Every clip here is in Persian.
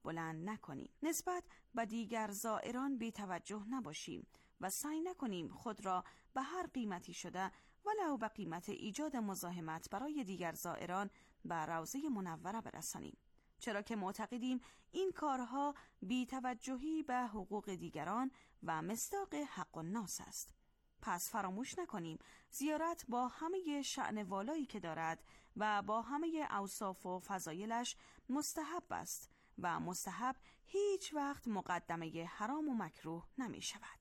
بلند نکنیم. نسبت به دیگر زائران بی توجه نباشیم و سعی نکنیم خود را به هر قیمتی شده ولو به قیمت ایجاد مزاحمت برای دیگر زائران به روضه منوره برسانیم، چرا که معتقدیم این کارها بی توجهی به حقوق دیگران و مصداق حق الناس است. پس فراموش نکنیم زیارت با همه شأن والایی که دارد و با همه اوصاف و فضایلش مستحب است و مستحب هیچ وقت مقدمه حرام و مکروه نمی شود.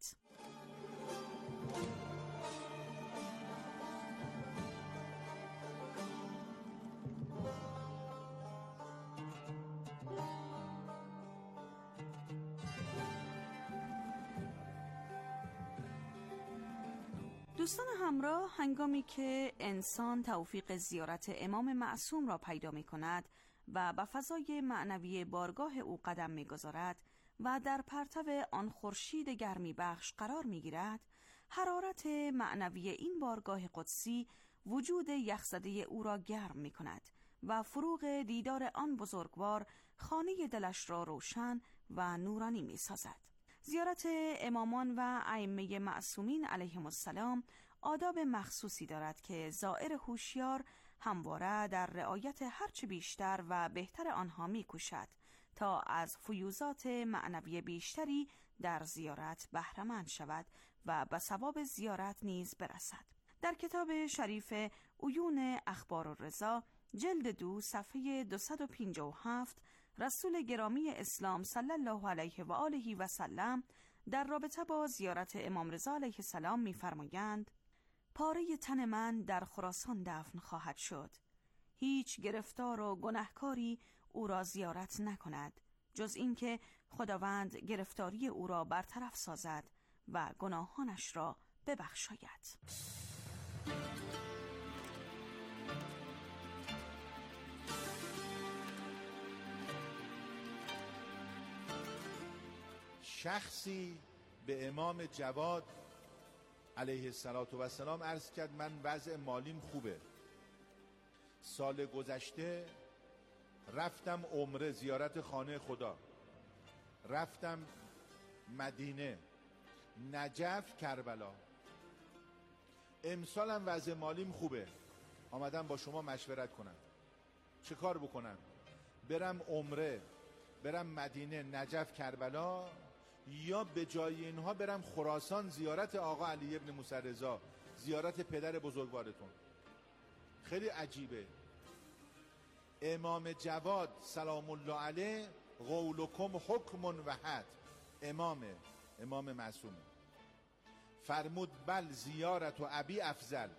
دوستان همراه، هنگامی که انسان توفیق زیارت امام معصوم را پیدا می کند و به فضای معنوی بارگاه او قدم می گذارد و در پرتو آن خورشید گرمی بخش قرار می گیرد، حرارت معنوی این بارگاه قدسی وجود یخزده او را گرم می کند و فروغ دیدار آن بزرگوار خانه دلش را روشن و نورانی می سازد. زیارت امامان و ائمه معصومین علیهم السلام آداب مخصوصی دارد که زائر هوشیار همواره در رعایت هرچه بیشتر و بهتر آنها می‌کوشد تا از فیوضات معنوی بیشتری در زیارت بهره‌مند شود و به ثواب زیارت نیز برسد. در کتاب شریف عیون اخبار الرضا جلد 2 صفحه 257 رسول گرامی اسلام صلی الله علیه و آله و سلم در رابطه با زیارت امام رضا علیه السلام می‌فرمایند: پاره تن من در خراسان دفن خواهد شد. هیچ گرفتار و گناهکاری او را زیارت نکند جز اینکه خداوند گرفتاری او را برطرف سازد و گناهانش را ببخشاید. شخصی به امام جواد علیه السلام عرض کرد من وضع مالیم خوبه، سال گذشته رفتم عمره زیارت خانه خدا، رفتم مدینه، نجف، کربلا، امسالم وضع مالیم خوبه، آمدم با شما مشورت کنم چه کار بکنم، برم عمره، برم مدینه، نجف، کربلا، یا به جای اینها برم خراسان زیارت آقا علی ابن موسی رضا، زیارت پدر بزرگوارتون. خیلی عجیبه. امام جواد سلام الله علیه قولکم حکم و حد، امام معصوم فرمود بل زیارت و ابی افضل،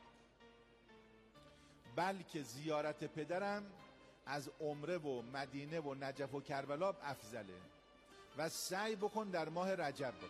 بلکه زیارت پدرم از عمره و مدینه و نجف و کربلا افضله و سعی بکن در ماه رجب باش.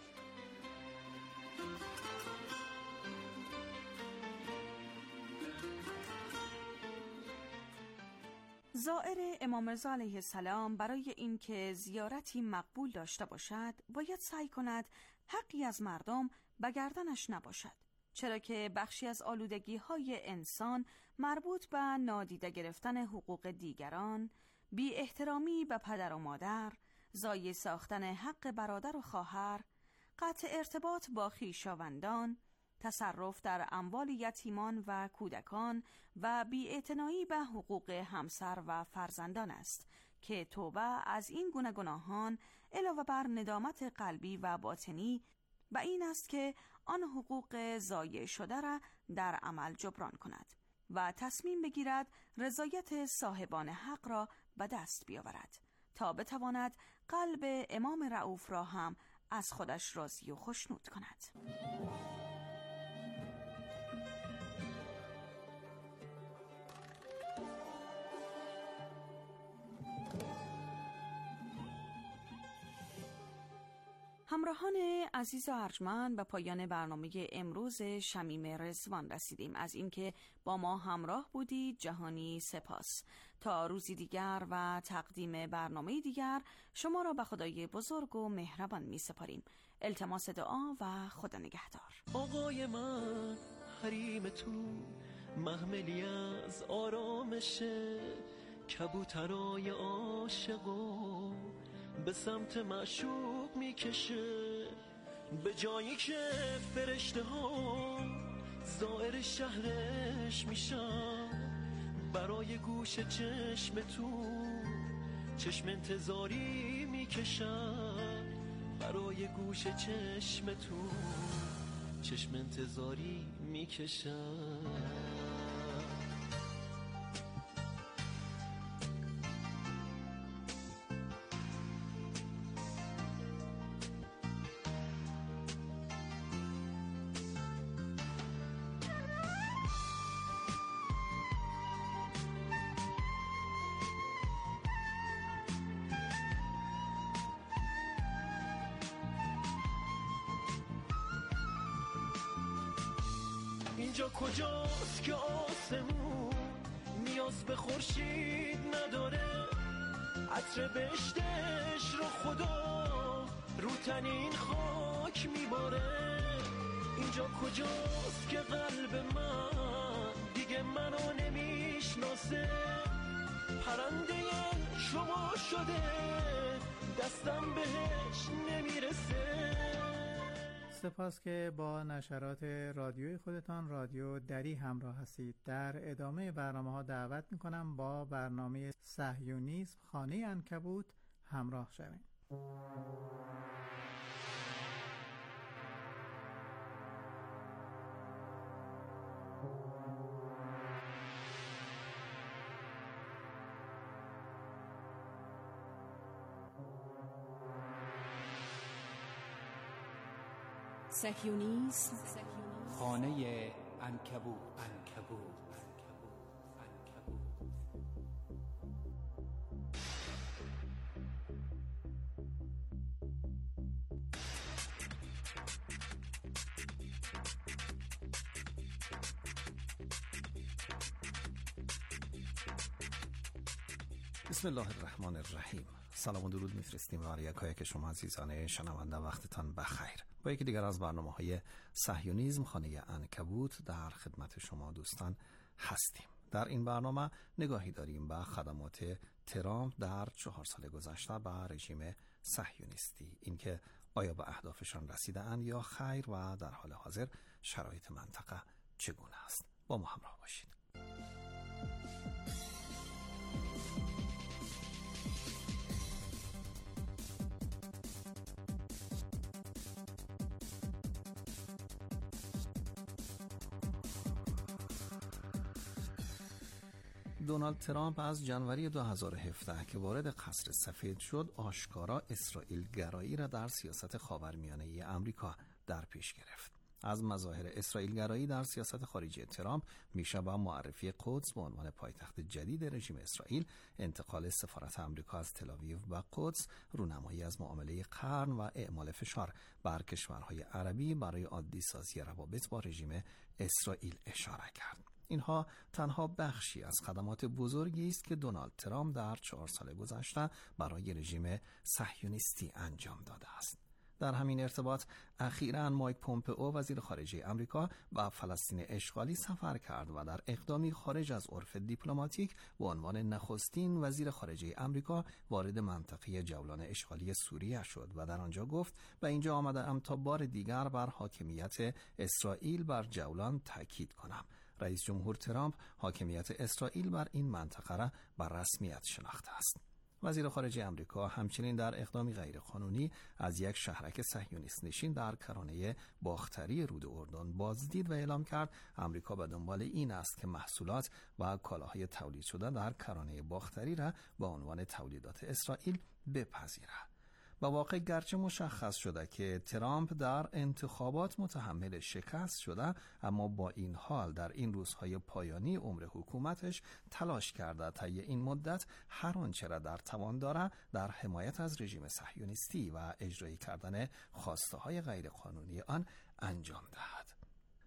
زائر امام رضا علیه السلام برای اینکه زیارتی مقبول داشته باشد باید سعی کند حقی از مردم به گردنش نباشد، چرا که بخشی از آلودگی‌های انسان مربوط به نادیده گرفتن حقوق دیگران، بی احترامی به پدر و مادر، ضایع ساختن حق برادر و خواهر، قطع ارتباط با خویشاوندان، تصرف در اموال یتیمان و کودکان و بی‌اعتنایی به حقوق همسر و فرزندان است که توبه از این گونه گناهان علاوه بر ندامت قلبی و باطنی و این است که آن حقوق ضایع شده را در عمل جبران کند و تصمیم بگیرد رضایت صاحبان حق را به دست بیاورد تا بتواند قلب امام رؤوف را هم از خودش راضی و خوشنود کند. همراهان عزیز و ارجمند، به پایان برنامه امروز شمیم رضوان رسیدیم. از اینکه با ما همراه بودید جهانی سپاس. تا روزی دیگر و تقدیم برنامه دیگر شما را به خدای بزرگ و مهربان می سپاریم. التماس دعا و خدا نگهدار. آقای من حریم تو محملی از آرامشه، کبوترای عاشقو به سمت معشوق میکشه، به جایی که فرشته ها زائر شهرش میشن، برای گوش چشم تو چشم انتظاری میکشن، برای گوش چشم تو چشم انتظاری میکشن. اینجا کجاست که آسمون نیاز به خورشید نداره، عطر بهشتش رو خدا رو تن این خاک میباره. اینجا کجاست که قلب من دیگه منو نمیشناسه، پرنده شما شده دستم بهش نمیرسه. سپاس که با نشرات رادیوی خودتان رادیو دری همراه هستید. در ادامه برنامه‌ها دعوت می‌کنم با برنامه صهیونیسم خانه عنکبوت همراه شوید. صهیونیسم خانه عنکبوت. بسم الله الرحمن الرحیم. سلام و درود میفرستیم بر یکایک شما عزیزان شنونده، وقتتان بخیر. با یکی دیگر از برنامه‌های صهیونیسم خانه عنکبوت در خدمت شما دوستان هستیم. در این برنامه نگاهی داریم به خدمات ترامپ در 4 سال گذشته به رژیم صهیونیستی، اینکه آیا به اهدافشان رسیده‌اند یا خیر و در حال حاضر شرایط منطقه چگونه است. با ما همراه باشید. دونالد ترامپ از جنوری 2017 که وارد قصر سفید شد، آشکارا اسرائیل گرایی را در سیاست خاورمیانه آمریکا در پیش گرفت. از مظاهر اسرائیل گرایی در سیاست خارجی ترامپ میشه با معرفی قدس به عنوان پایتخت جدید رژیم اسرائیل، انتقال سفارت آمریکا از تل‌آویو به قدس، رونمایی از معامله قرن و اعمال فشار بر کشورهای عربی برای عادی سازی روابط با رژیم اسرائیل اشاره کرد. اینها تنها بخشی از خدمات بزرگی است که دونالد ترامپ در 4 سال گذشته برای رژیم صهیونیستی انجام داده است. در همین ارتباط اخیراً مایک پومپئو وزیر خارجه آمریکا به فلسطین اشغالی سفر کرد و در اقدامی خارج از عرف دیپلماتیک به عنوان نخستین وزیر خارجه آمریکا وارد منطقه جولان اشغالی سوریه شد و در آنجا گفت: به اینجا آمده‌ام تا بار دیگر بر حاکمیت اسرائیل بر جولان تاکید کنم. رئیس جمهور ترامپ حاکمیت اسرائیل بر این منطقه را بر رسمیت شناخته است. وزیر خارجه آمریکا همچنین در اقدامی غیرقانونی از یک شهرک صهیونیست نشین در کرانه باختری رود اردن بازدید و اعلام کرد آمریکا به دنبال این است که محصولات و کالاهای تولید شده در کرانه باختری را به عنوان تولیدات اسرائیل بپذیرد. با واقع گرچه مشخص شده که ترامپ در انتخابات متحمل شکست شده، اما با این حال در این روزهای پایانی عمر حکومتش تلاش کرده تا این مدت هر آنچه را در توان داره در حمایت از رژیم صهیونیستی و اجرایی کردن خواسته‌های غیرقانونی آن انجام دهد.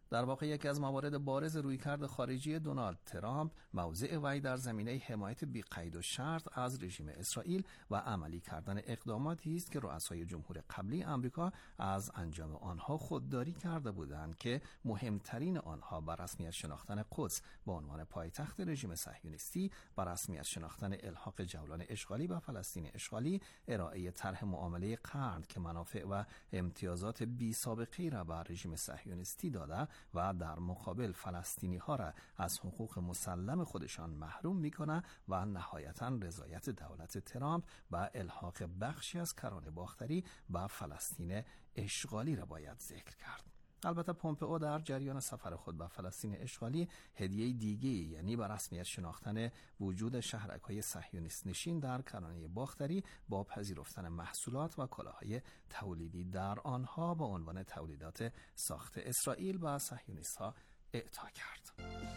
در واقع یکی از موارد بارز رویکرد خارجی دونالد ترامپ موضع وی در زمینه حمایت بی‌قید و شرط از رژیم اسرائیل و عملی کردن اقداماتی است که رؤسای جمهور قبلی آمریکا از انجام آنها خودداری کرده بودند که مهمترین آنها بر رسمیت شناختن قدس به عنوان پایتخت رژیم صهیونیستی، بر رسمیت شناختن الحاق جولان اشغالی به فلسطین اشغالی، ارائه طرح معامله قرن که منافع و امتیازات بی سابقه‌ای را بر رژیم صهیونیستی داده و در مقابل فلسطینی ها را از حقوق مسلم خودشان محروم میکنه و نهایتاً رضایت دولت ترامپ و الحاق بخشی از کرانه باختری به فلسطین اشغالی را باید ذکر کرد. البته پومپئو در جریان سفر خود به فلسطین اشغالی هدیه دیگه، یعنی به رسمیت شناختن وجود شهرک‌های صهیونیست نشین در کرانه باختری با پذیرفتن محصولات و کالاهای تولیدی در آنها به عنوان تولیدات ساخت اسرائیل به صهیونیست‌ها اعطا کرد.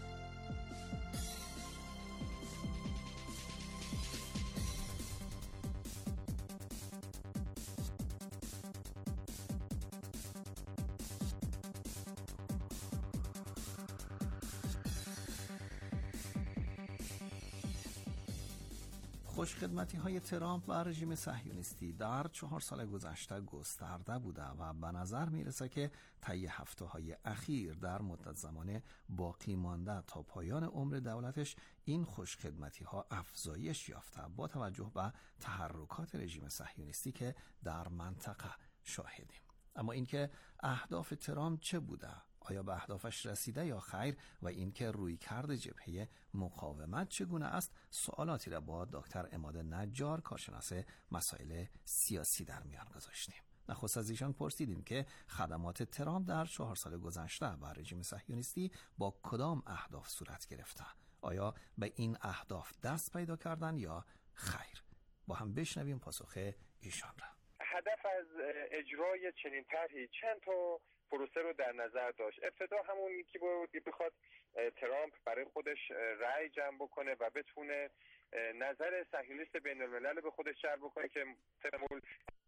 خوشخدمتی‌های ترامپ و رژیم صهیونیستی در 4 سال گذشته گسترده بوده و به نظر میرسه که طی هفته‌های اخیر در مدت زمان باقی مانده تا پایان عمر دولتش این خوشخدمتی‌ها افزایش یافته با توجه به تحرکات رژیم صهیونیستی که در منطقه شاهدیم. اما اینکه اهداف ترامپ چه بوده؟ آیا به اهدافش رسیده یا خیر؟ و اینکه رویکرد جبهه مقاومت چگونه است؟ سوالاتی را با دکتر عماد نجار، کارشناس مسائل سیاسی، در میان گذاشتیم. نخست از ایشان پرسیدیم که خدمات ترامپ در 4 سال گذشته بر رژیم صهیونیستی با کدام اهداف صورت گرفته؟ آیا به این اهداف دست پیدا کردن یا خیر؟ با هم بشنویم پاسخ ایشان را. هدف از اجرای چنین طرحی چند تا پروسه رو در نظر داشت. ابتدا همون که بخواد ترامپ برای خودش رأی جمع بکنه و بتونه نظر صهیونیست بین الملل به خودش جلب بکنه که تمول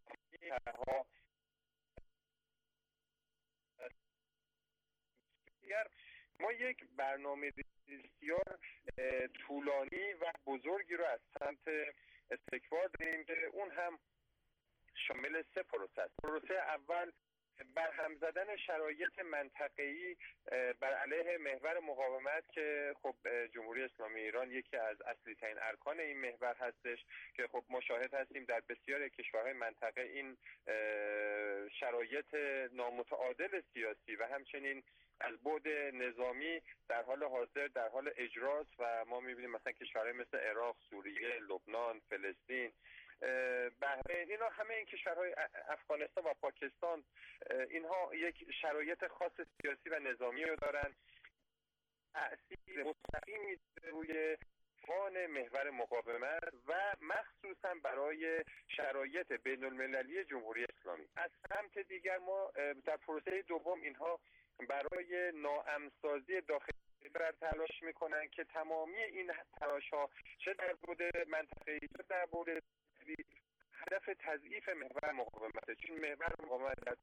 ما یک برنامه بسیار طولانی و بزرگی رو از سمت استکبار داریم که اون هم شامل 3 پروسه است. پروسه اول برهم زدن شرایط منطقه‌ای بر علیه محور مقاومت که خب جمهوری اسلامی ایران یکی از اصلی ترین ارکان این محور هستش که خب ما شاهد هستیم در بسیاری کشورهای منطقه این شرایط نامتعادل سیاسی و همچنین از بعد نظامی در حال حاضر در حال اجراست و ما می‌بینیم مثلا کشورهای مثل عراق، سوریه، لبنان، فلسطین، بحرین، اینا همه این کشورهای افغانستان و پاکستان اینها یک شرایط خاص سیاسی و نظامی رو دارن. تأثیر مستقیمی روی فان محور مقاومت و مخصوصا برای شرایط بین المللی جمهوری اسلامی. از سمت دیگر ما در پروسه دوم اینها برای ناامن‌سازی داخلی بر تلاش میکنن که تمامی این تلاش‌ها چه در بعد منطقه‌ای چه در بعد هدف تضعیف محور مقاومت، چون محور مقاومت در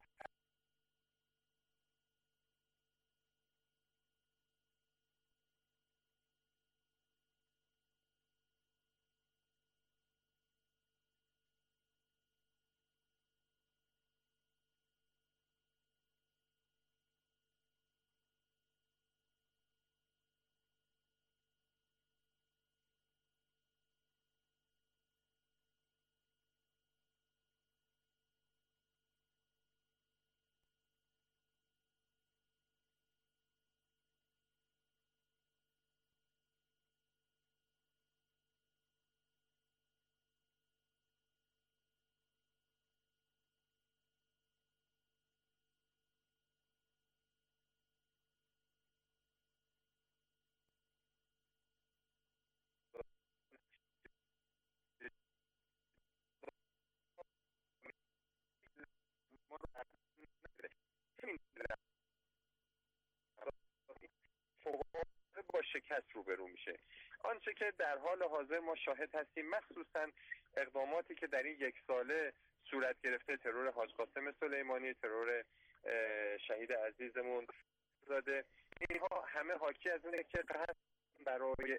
با شکست روبرو میشه. آنچه که در حال حاضر ما شاهد هستیم مخصوصا اقداماتی که در این 1 ساله صورت گرفته، ترور حاج قاسم سلیمانی، ترور شهید عزیزمون زاده، اینها همه حاکی از اینه که قصد برای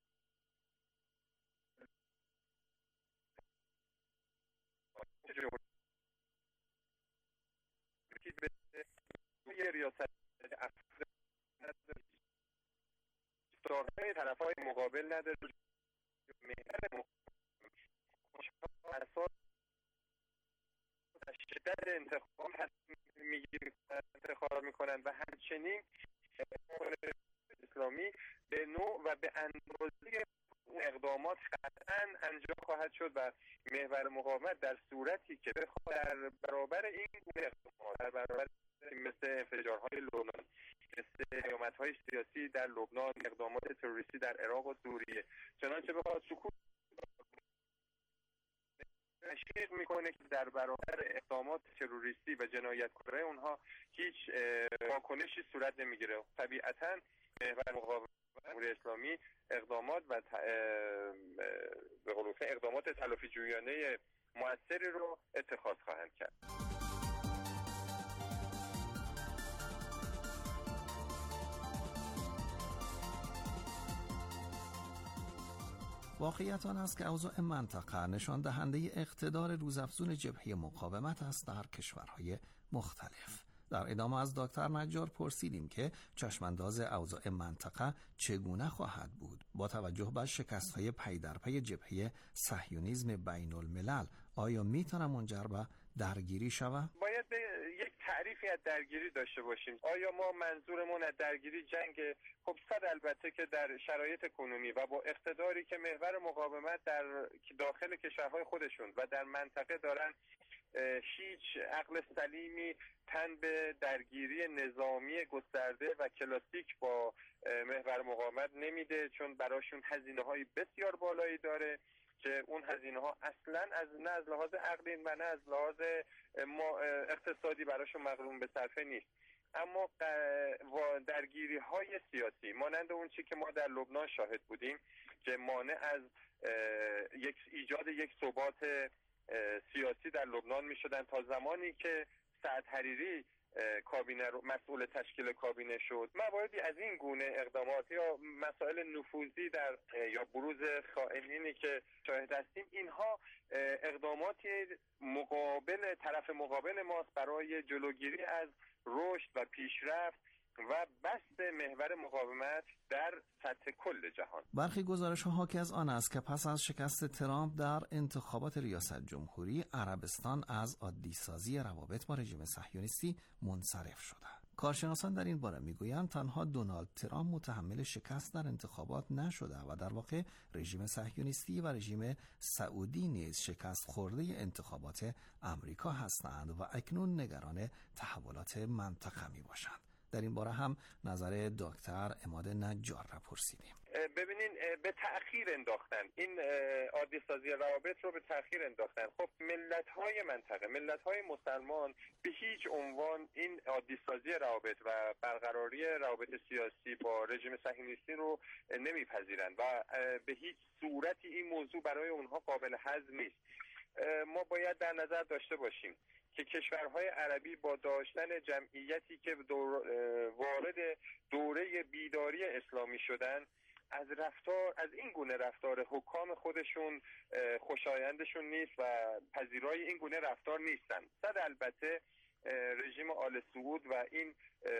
به ریاست دارهای طرفهای مقابل نداره، اساس شدت انتخاب میکنن و همچنین اسلامی به نوع و به اندازه اقدامات قطعا انجام خواهد شد و محور مقاومت در صورتی که بخواد در برابر این گونه اقدامات، در برابر مثل انفجارهای لبنان، مثل پیامدهای سیاسی در لبنان، اقدامات تروریستی در عراق و سوریه، چنانچه بخواد سکوت تشویق میکنه که در برابر اقدامات تروریستی و جنایتکارانه اونها هیچ واکنشی صورت نمیگیره. طبیعتاً محور مقاومت جمهوری اسلامی اقدامات و به قول اقدامات تلافی جویانه مؤثری رو اتخاذ خواهند کرد. واقعیت آن است که اوضاع منطقه نشان دهنده اقتدار روزافزون جبهه مقاومت است در کشورهای مختلف. در ادامه از دکتر نجار پرسیدیم که چشمانداز اوضاع منطقه چگونه خواهد بود با توجه به شکست‌های پی در پی جبهه صهیونیسم بین الملل. آیا میتونه منجر به درگیری شود؟ باید یک تعریفی از درگیری داشته باشیم. آیا ما منظورمون از درگیری جنگ؟ خب البته که در شرایط کنونی و با اقتداری که محور مقاومت در داخل کشورهای خودشون و در منطقه دارن، هیچ عقل سلیمی تن به درگیری نظامی گسترده و کلاسیک با محور مقاومت نمیده، چون براشون هزینه‌های بسیار بالایی داره که اون هزینه‌ها اصلاً نه از لحاظ عقلی و نه از لحاظ اقتصادی براشون مقرون به صرفه نیست. اما درگیری‌های سیاسی مانند اون چی که ما در لبنان شاهد بودیم که مانع از ایجاد یک ثبات سیاسی در لبنان می‌شدن تا زمانی که سعد حریری کابینه رو مسئول تشکیل کابینه شد. مواردی از این گونه اقدامات یا مسائل نفوذی در یا بروز خائنینی که شاهد هستیم، اینها اقداماتی مقابل طرف مقابل ماست برای جلوگیری از رشد و پیشرفت و بسط محور مقاومت در سطح کل جهان. برخی گزارش‌ها حاکی از آن است که پس از شکست ترامپ در انتخابات ریاست جمهوری، عربستان از عادی‌سازی روابط با رژیم صهیونیستی منصرف شده. کارشناسان در این باره میگویند تنها دونالد ترامپ متحمل شکست در انتخابات نشده و در واقع رژیم صهیونیستی و رژیم سعودی نیز شکست خورده انتخابات آمریکا هستند و اکنون نگران تحولات منطقه میباشند. در این باره هم نظر دکتر عماد نجار را پرسیدیم. ببینین، به تأخیر انداختن این عادی سازی روابط رو، به تأخیر انداختن. خب ملت‌های منطقه، ملت‌های مسلمان به هیچ عنوان این عادی سازی روابط و برقراری روابط سیاسی با رژیم صهیونیستی رو نمیپذیرند و به هیچ صورتی این موضوع برای اونها قابل هضم نیست. ما باید در نظر داشته باشیم که کشورهای عربی با داشتن جمعیتی که وارد دوره بیداری اسلامی شدن، از این گونه رفتار حکام خودشون خوشایندشون نیست و پذیرای این گونه رفتار نیستن. البته رژیم آل سعود و این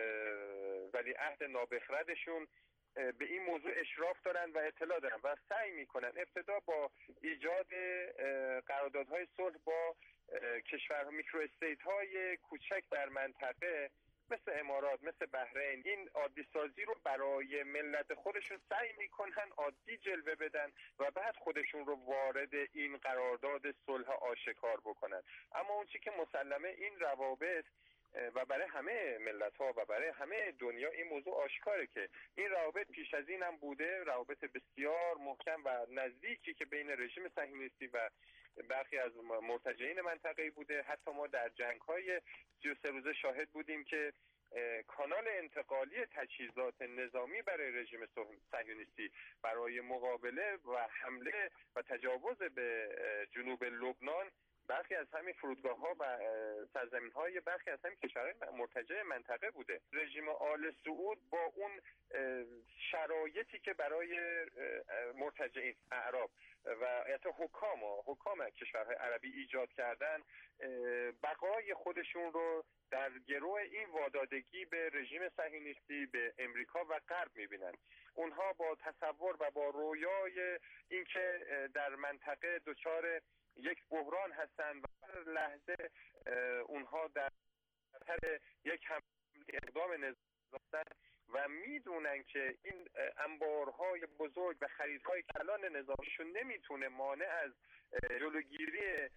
ولیعهد نابخردشون به این موضوع اشراف دارن و اطلاع دارن و سعی میکنن ابتدا با ایجاد قراردادهای صلح با کشور میکرو استیت های کوچک در منطقه مثل امارات، مثل بحرین، این عادی سازی رو برای ملت خودشون سعی میکنن عادی جلوه بدن و بعد خودشون رو وارد این قرارداد صلح آشکار بکنن. اما اون چی که مسلمه این روابط و برای همه ملت‌ها و برای همه دنیا این موضوع آشکاره که این روابط پیش از این هم بوده، روابط بسیار محکم و نزدیکی که بین رژیم صهیونیستی و برخی از مرتجعین منطقه‌ای بوده. حتی ما در جنگ‌های 33 روزه شاهد بودیم که کانال انتقالی تجهیزات نظامی برای رژیم صهیونیستی برای مقابله و حمله و تجاوز به جنوب لبنان برخی از همین فرودگاه‌ها و سرزمین‌های برخی از همین کشورهای مرتجع منطقه بوده. رژیم آل سعود با اون شرایطی که برای مرتجعین اعراب و حتی حکام کشورهای عربی ایجاد کردن، بقای خودشون رو در گروه این وادادگی به رژیم صهیونیستی، به امریکا و غرب می‌بینن. اونها با تصور و با رویای اینکه در منطقه دچار یک بحران هستند و هر لحظه اونها در خطر یک اقدام نظامی هستند و میدونن که این انبارهای بزرگ و خریدهای کلان نظامیشون نمیتونه مانع از جلوگیری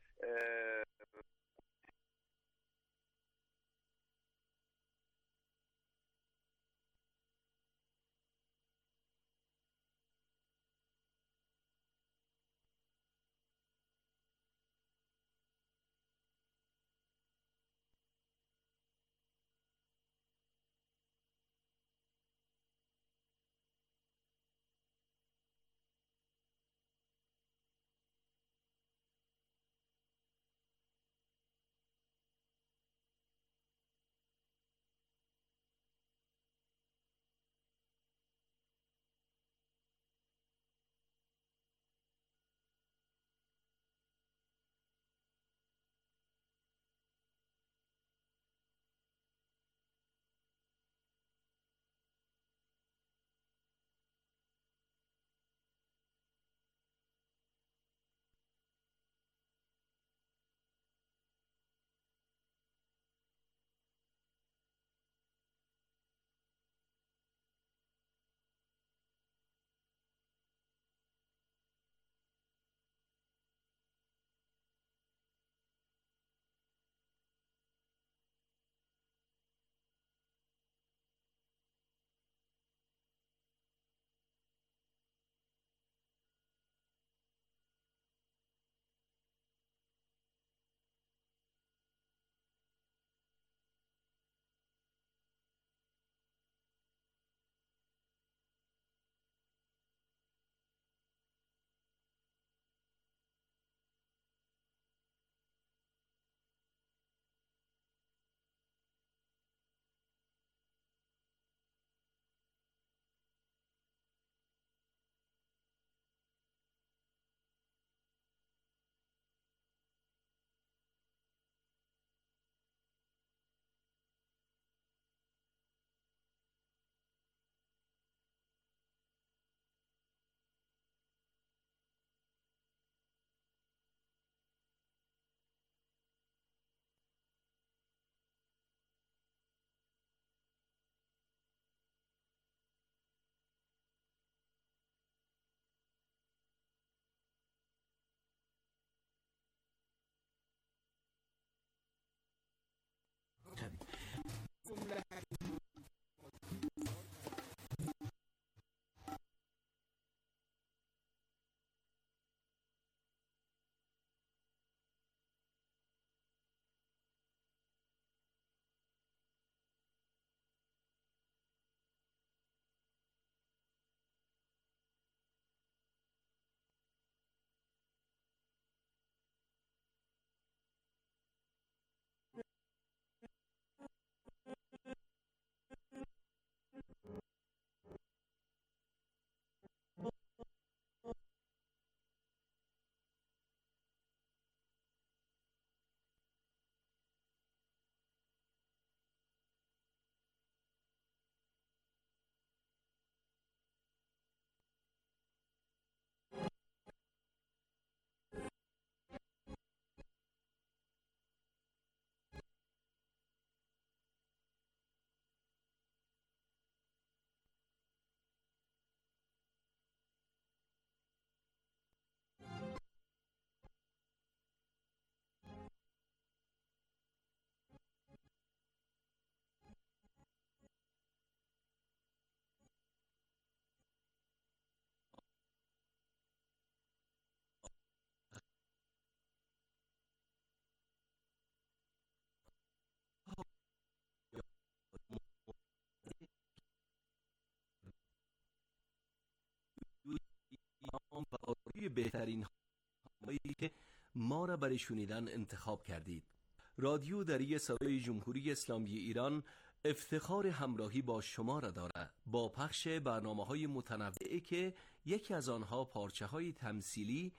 بهترین هایی که ما را برای شنیدن انتخاب کردید. رادیو دری صدای جمهوری اسلامی ایران افتخار همراهی با شما را دارد با پخش برنامه‌های متنوعی که یکی از آنها پارچه‌های تمثیلی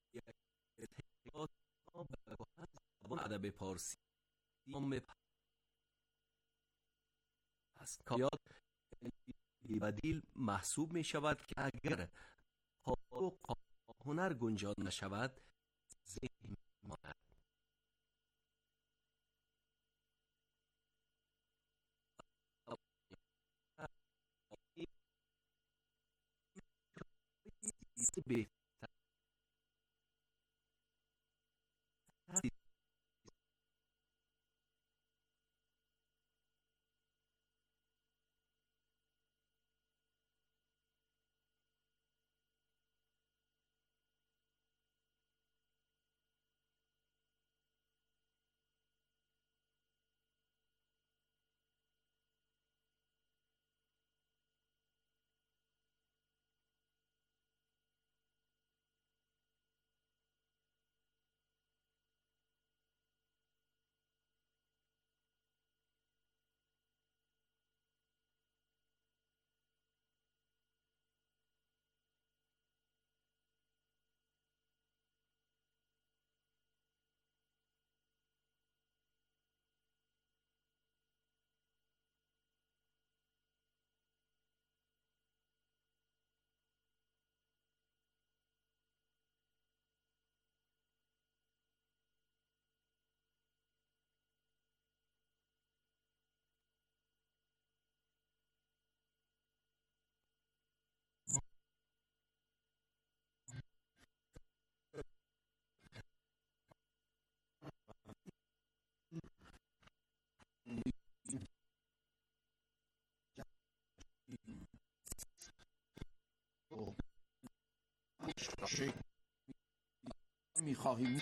ادب پارسی است. کایات بدیل محسوب می شود که اگر هنر گنجان نشود ذهن ماند. می‌خواهیم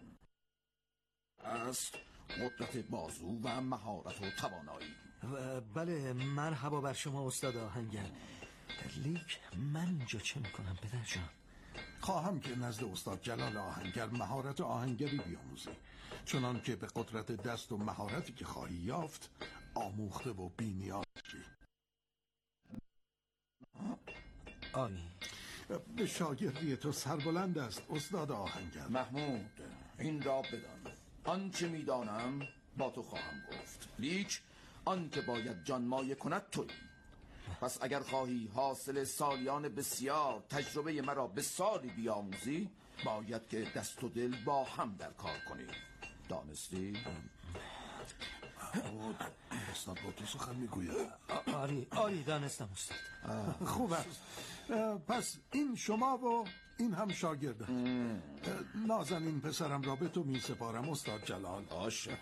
است قدرت بازو و مهارت و توانایی. بله، مرحبا بر شما استاد آهنگر. لیک من اینجا چه میکنم پدر جان؟ خواهم که نزد استاد جلال آهنگر مهارت آهنگری بیاموزی، چنان که به قدرت دست و مهارتی که خواهی یافت آموخته و بی‌نیاز شی. آری، به شاگردی تو سربلند است استاد آهنگر. محمود، این را بدان، آنچه میدانم با تو خواهم گفت، لیک آن که باید جانمایه کند تویی. پس اگر خواهی حاصل سالیان بسیار تجربه مرا به سالی بیاموزی، باید که دست و دل با هم در کار کنی. دانستی؟ استاد با تو سخن میگوید. آری دانستم استاد. خوب است. پس این شما و این هم شاگردم. نازنین پسرم را به تو می سپارم استاد جلال. باشه.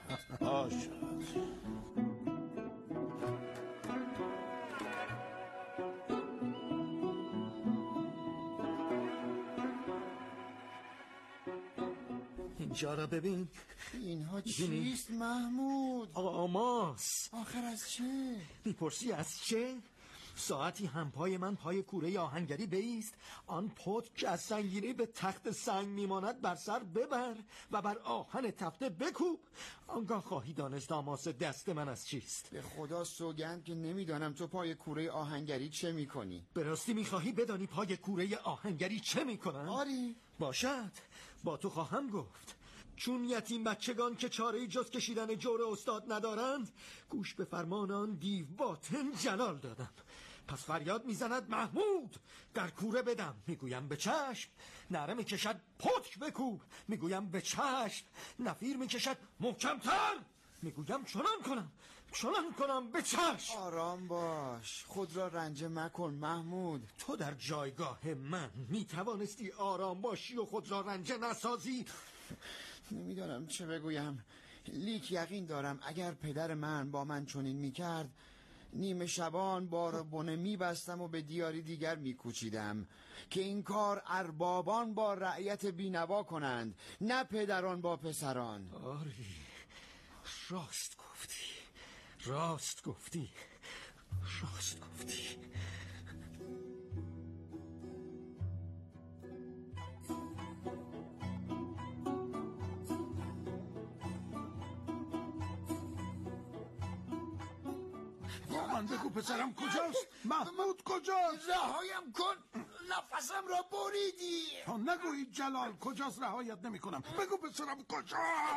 اینجا را ببین. اینها چیست محمود؟ آماس. آخر از چه؟ میپرسی از چه؟ ساعتی هم پای من پای کوره آهنگری بیست، آن پت که از سنگینی به تخت سنگ میماند بر سر ببر و بر آهن تفته بکوب. آنگاه خواهی دانست آماس دست من از چیست. به خدا سوگند که نمیدانم تو پای کوره آهنگری چه میکنی. به راستی میخواهی بدانی پای کوره آهنگری چه میکنم؟ آری. باشد، با تو خواهم گفت. چون یتیم بچگان که چاره‌ای جز کشیدن جور استاد ندارند، گوش به فرمان آن دیو باطن جلال دادم. پس فریاد میزند محمود در کوره بدم، میگویم به چشم. نره میکشد پتک بکوب، میگویم به چشم. نفیر میکشد محکمتر، میگویم چنان کنم به چشم. آرام باش، خود را رنجه مکن محمود. تو در جایگاه من میتوانستی آرام باشی و خود را رنجه نسازی؟ نمیدانم چه بگویم، لیک یقین دارم اگر پدر من با من چنین میکرد، نیمه شبان بار بنه میبستم و به دیاری دیگر میکوچیدم که این کار اربابان با رعیت بینوا کنند، نه پدران با پسران. آری، راست گفتی. با من بگو پسرم کجاست؟ محمود کجاست؟ رهایم کن، نفسم را بریدی. تا نگویی جلال کجاست رهایت نمی کنم. بگو پسرم کجاست؟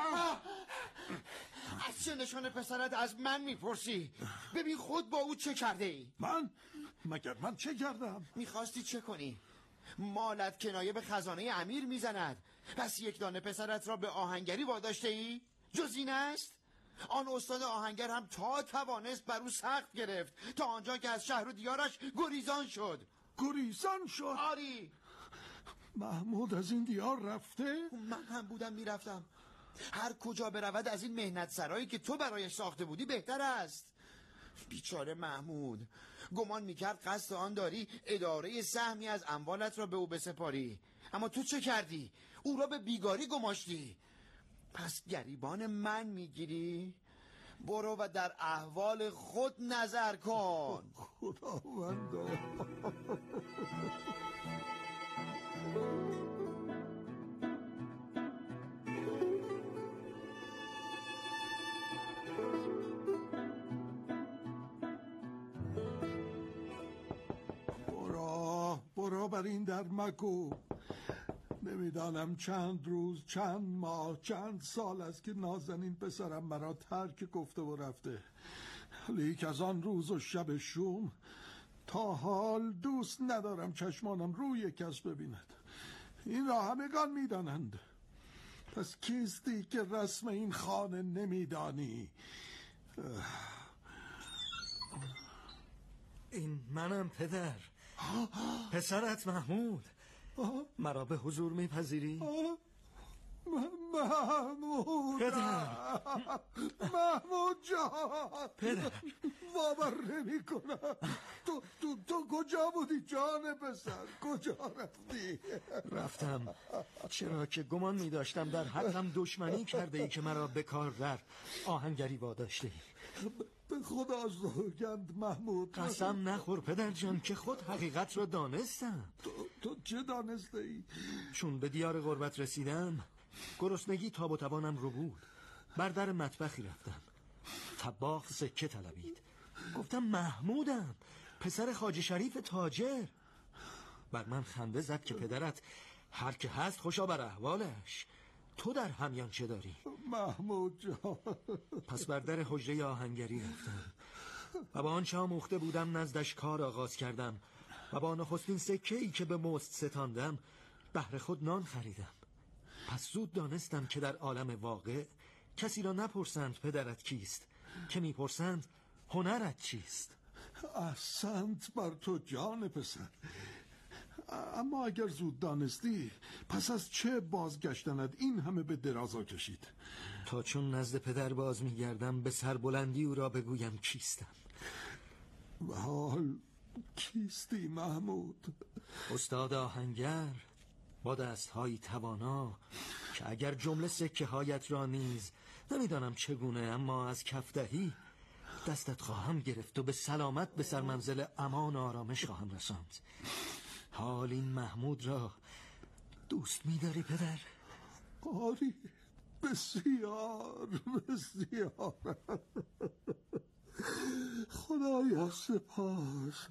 از چه نشان پسرت از من میپرسی؟ ببین خود با او چه کرده ای؟ مگر من چه کردم؟ میخواستی چه کنی؟ مالت کنایه به خزانه امیر میزند. پس یک دانه پسرت را به آهنگری واداشته ای؟ جز این است؟ آن استاد آهنگر هم تا توانست بر او سخت گرفت، تا آنجا که از شهر و دیارش گریزان شد. گریزان شد؟ آری. محمود از این دیار رفته؟ من هم بودم میرفتم. هر کجا برود از این مهنت سرایی که تو برایش ساخته بودی بهتر است. بیچاره محمود گمان میکرد قصد آن داری اداره سهمی از اموالت را به او بسپاری، اما تو چه کردی؟ او را به بیگاری گماشتی. پس گریبان من میگیری؟ برو و در احوال خود نظر کن. خداوندا. برو بر این در مگو. نمیدانم چند روز، چند ماه، چند سال است که نازنین پسرم مرا ترک گفته و رفته، لیک از آن روز و شب شوم تا حال دوست ندارم چشمانم روی کس ببیند. این را همگان میدانند. پس کیستی که رسم این خانه نمیدانی؟ این منم پدر، پسرت محمود. مرا به حضور میپذیری؟ محمود پدر. محمود جان، پدر باور نمی کنم. تو کجا بودی جان پسر؟ کجا رفتی؟ رفتم چرا که گمان می داشتم در حقم دشمنی کرده ای که مرا به کار در آهنگری واداشته ای. به خدا سوگند محمود. قسم نخور پدر جان که خود حقیقت را دانستم. تو چه دانسته ای؟ چون به دیار غربت رسیدم گرسنگی تاب و توانم رو بود. بر در مطبخی رفتم، طباخ سکه طلبید. گفتم محمودم، پسر خواجه شریف تاجر. بر من خنده زد که پدرت هر که هست خوشا بر احوالش، تو در همیان چه داری؟ محمود جان. پس بر در حجره آهنگری رفتم و با آنچه آموخته بودم نزدش کار آغاز کردم و با نخستین سکه‌ای که به مست ستاندم بهر خود نان خریدم. پس زود دانستم که در عالم واقع کسی را نپرسند پدرت کیست، که میپرسند هنرت چیست. احسنت بر تو جان پسر. اما اگر زود دانستی، پس از چه بازگشتند این همه به درازا کشید؟ تا چون نزد پدر باز میگردم به سربلندی او را بگویم کیستم. و حال کیستی محمود؟ استاد آهنگر با دست‌های توانا که اگر جمله سکه هایت را نیز نمیدانم چگونه اما از کف دهی دستت خواهم گرفت و به سلامت به سرمنزل امان و آرامش خواهم رساند. حال این محمود را دوست می‌داری پدر؟ آری، بسیار بسیار. خدایا سپاس.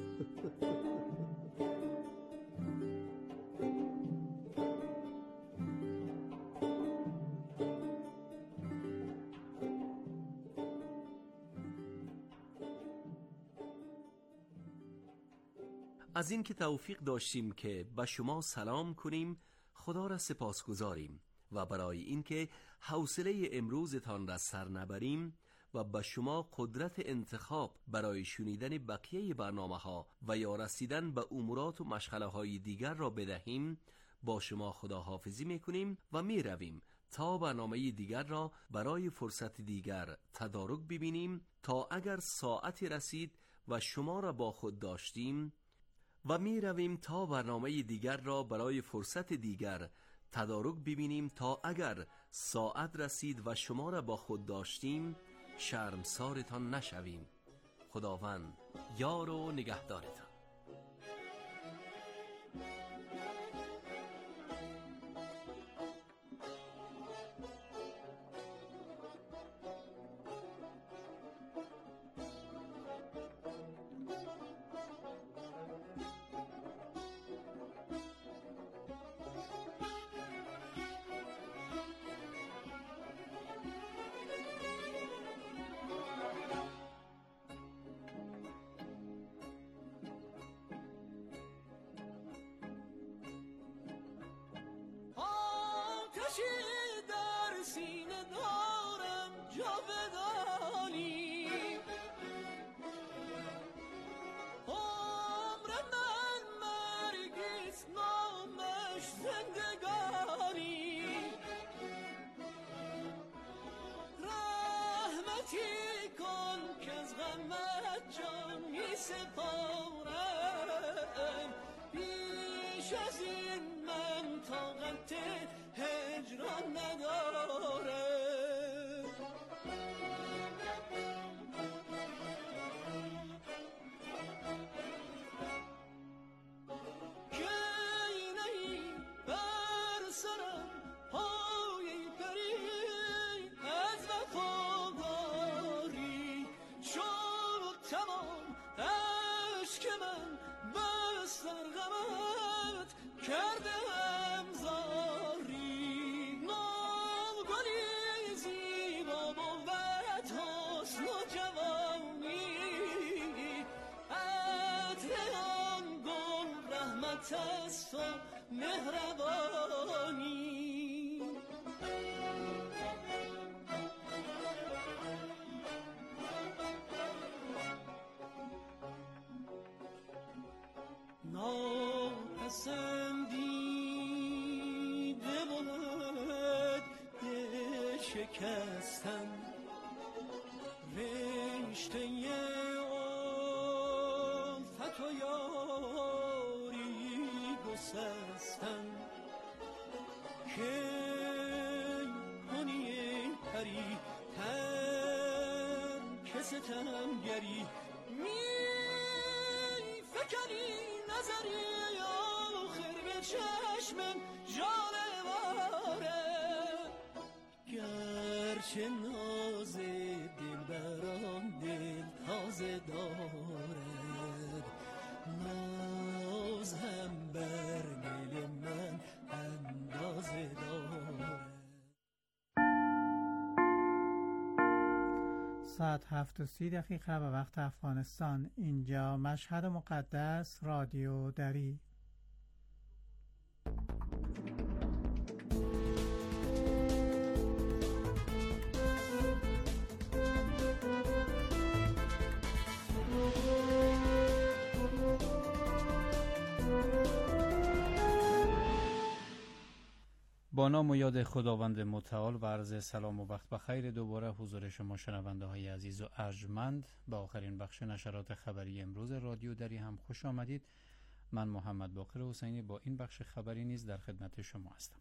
از این که توفیق داشتیم که به شما سلام کنیم خدا را سپاسگزاریم و برای اینکه حوصله امروزتان را سر نبریم و به شما قدرت انتخاب برای شنیدن بقیه برنامه‌ها و یا رسیدن به امورات و مشغله‌های دیگر را بدهیم، با شما خداحافظی می‌کنیم و می‌رویم تا برنامه دیگر را برای فرصت دیگر تدارک ببینیم، تا اگر ساعتی رسید و شما را با خود داشتیم و می رویم تا برنامه دیگر را برای فرصت دیگر تدارک ببینیم، تا اگر ساعت رسید و شما را با خود داشتیم شرمسارتان نشویم. خداوند یار و نگهدارتان. در سینه دارم جاودانی، عمر من مرگیست نامش زندگانی، رحمتی کن که از غمت جان می سپارم، بیش از این من طاقت هجران ندارم. کردم زاری نامگلی زیبا بود حسن و جوانی، عطر آن گل رحمت است و مهربانی. ناپسندیده بود شکستن، رشته الفت و یاری گسستن، که کنی پری ترک ستمگری، می فکنی نظری آخر به چشمم جانواره، گرچه ناز دل برام دل تازه دارد، ناز هم بر دل من اندازه دارد. ساعت 7:30 به وقت افغانستان. اینجا مشهد مقدس، رادیو دری. با نام و یاد خداوند متعال و عرض سلام و وقت بخیر دوباره حضور شما شنونده های عزیز و ارجمند. با آخرین بخش نشرات خبری امروز رادیو دری هم خوش آمدید. من محمد باقر حسینی با این بخش خبری نیز در خدمت شما هستم.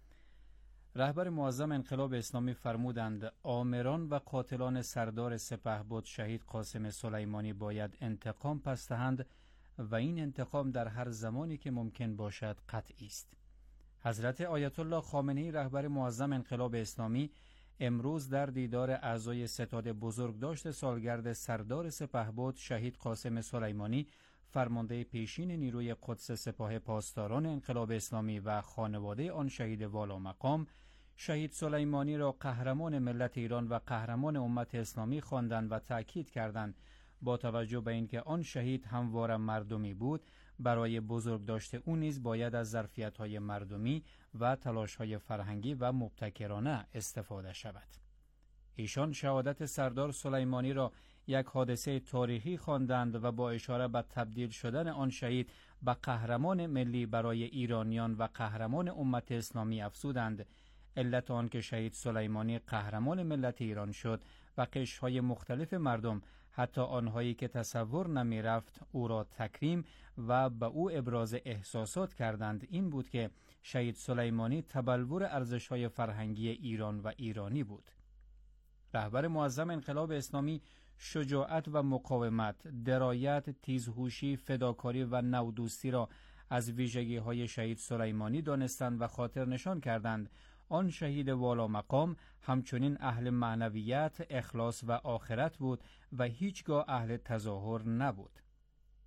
رهبر معظم انقلاب اسلامی فرمودند آمران و قاتلان سردار سپهبد شهید قاسم سلیمانی باید انتقام پس دهند و این انتقام در هر زمانی که ممکن باشد قطعی است. حضرت آیت الله خامنه‌ای رهبر معظم انقلاب اسلامی امروز در دیدار اعضای ستاد بزرگداشت سالگرد سردار سپهبد شهید قاسم سلیمانی فرمانده پیشین نیروی قدس سپاه پاسداران انقلاب اسلامی و خانواده آن شهید والا مقام شهید سلیمانی را قهرمان ملت ایران و قهرمان امت اسلامی خواندند و تأکید کردند با توجه به اینکه آن شهید همواره مردمی بود، برای بزرگداشت او نیز باید از ظرفیت‌های مردمی و تلاش‌های فرهنگی و مبتکرانه استفاده شود. ایشان شهادت سردار سلیمانی را یک حادثه تاریخی خواندند و با اشاره به تبدیل شدن آن شهید به قهرمان ملی برای ایرانیان و قهرمان امت اسلامی افزودند. علت آن که شهید سلیمانی قهرمان ملت ایران شد و قشرهای مختلف مردم، حتی آنهایی که تصور نمی رفت، او را تکریم و به او ابراز احساسات کردند، این بود که شهید سلیمانی تبلور ارزش‌های فرهنگی ایران و ایرانی بود. رهبر معظم انقلاب اسلامی شجاعت و مقاومت، درایت، تیزهوشی، فداکاری و نودوستی را از ویژگی‌های شهید سلیمانی دانستند و خاطر نشان کردند. آن شهید والا مقام همچنین اهل معنویت، اخلاص و آخرت بود و هیچگاه اهل تظاهر نبود.